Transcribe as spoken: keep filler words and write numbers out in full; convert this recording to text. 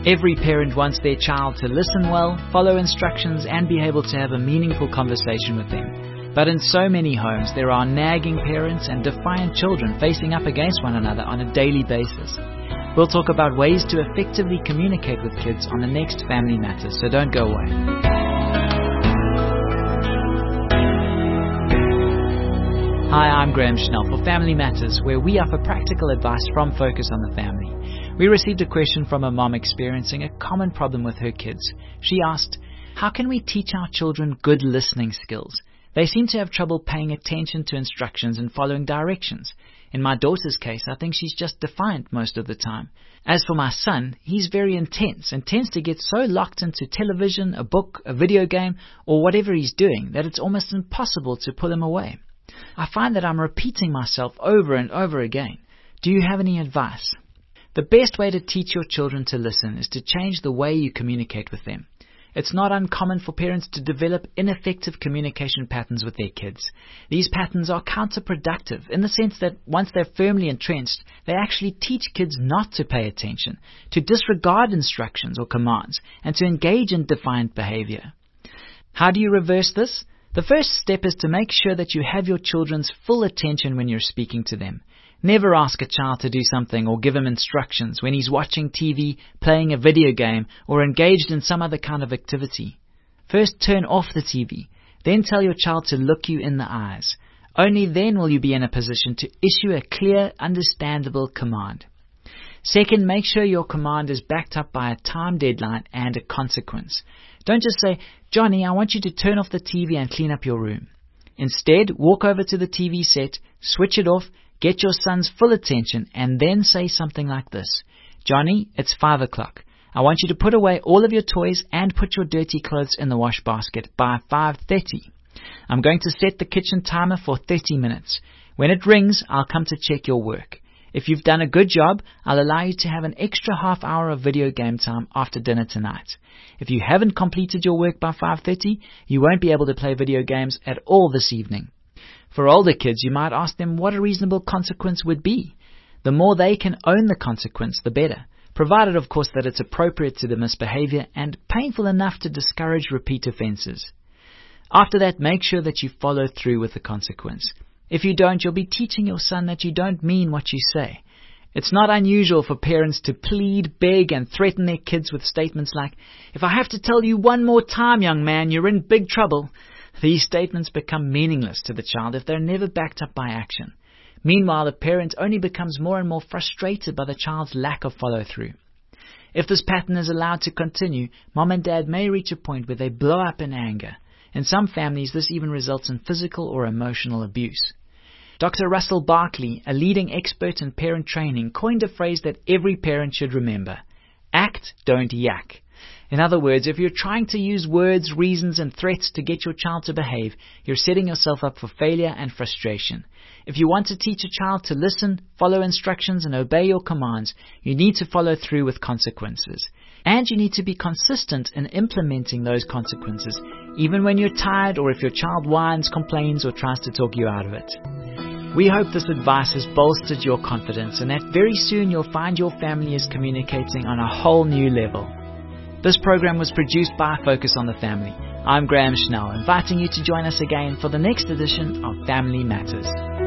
Every parent wants their child to listen well, follow instructions, and be able to have a meaningful conversation with them. But in so many homes, there are nagging parents and defiant children facing up against one another on a daily basis. We'll talk about ways to effectively communicate with kids on the next Family Matters, so don't go away. Hi, I'm Graham Schnell for Family Matters, where we offer practical advice from Focus on the Family. We received a question from a mom experiencing a common problem with her kids. She asked, how can we teach our children good listening skills? They seem to have trouble paying attention to instructions and following directions. In my daughter's case, I think she's just defiant most of the time. As for my son, he's very intense and tends to get so locked into television, a book, a video game, or whatever he's doing that it's almost impossible to pull him away. I find that I'm repeating myself over and over again. Do you have any advice? The best way to teach your children to listen is to change the way you communicate with them. It's not uncommon for parents to develop ineffective communication patterns with their kids. These patterns are counterproductive in the sense that once they're firmly entrenched, they actually teach kids not to pay attention, to disregard instructions or commands, and to engage in defiant behavior. How do you reverse this? The first step is to make sure that you have your children's full attention when you're speaking to them. Never ask a child to do something or give him instructions when he's watching T V, playing a video game, or engaged in some other kind of activity. First, turn off the T V. Then tell your child to look you in the eyes. Only then will you be in a position to issue a clear, understandable command. Second, make sure your command is backed up by a time deadline and a consequence. Don't just say, Johnny, I want you to turn off the T V and clean up your room. Instead, walk over to the T V set, switch it off, get your son's full attention, and then say something like this. Johnny, it's five o'clock. I want you to put away all of your toys and put your dirty clothes in the wash basket by five thirty. I'm going to set the kitchen timer for thirty minutes. When it rings, I'll come to check your work. If you've done a good job, I'll allow you to have an extra half hour of video game time after dinner tonight. If you haven't completed your work by five thirty, you won't be able to play video games at all this evening. For older kids, you might ask them what a reasonable consequence would be. The more they can own the consequence, the better, provided, of course, that it's appropriate to the misbehavior and painful enough to discourage repeat offenses. After that, make sure that you follow through with the consequence. If you don't, you'll be teaching your son that you don't mean what you say. It's not unusual for parents to plead, beg, and threaten their kids with statements like, if I have to tell you one more time, young man, you're in big trouble. These statements become meaningless to the child if they're never backed up by action. Meanwhile, the parent only becomes more and more frustrated by the child's lack of follow-through. If this pattern is allowed to continue, mom and dad may reach a point where they blow up in anger. In some families, this even results in physical or emotional abuse. Doctor Russell Barkley, a leading expert in parent training, coined a phrase that every parent should remember. Act, don't yak. In other words, if you're trying to use words, reasons, and threats to get your child to behave, you're setting yourself up for failure and frustration. If you want to teach a child to listen, follow instructions, and obey your commands, you need to follow through with consequences. And you need to be consistent in implementing those consequences, even when you're tired or if your child whines, complains, or tries to talk you out of it. We hope this advice has bolstered your confidence and that very soon you'll find your family is communicating on a whole new level. This program was produced by Focus on the Family. I'm Graham Schnell, inviting you to join us again for the next edition of Family Matters.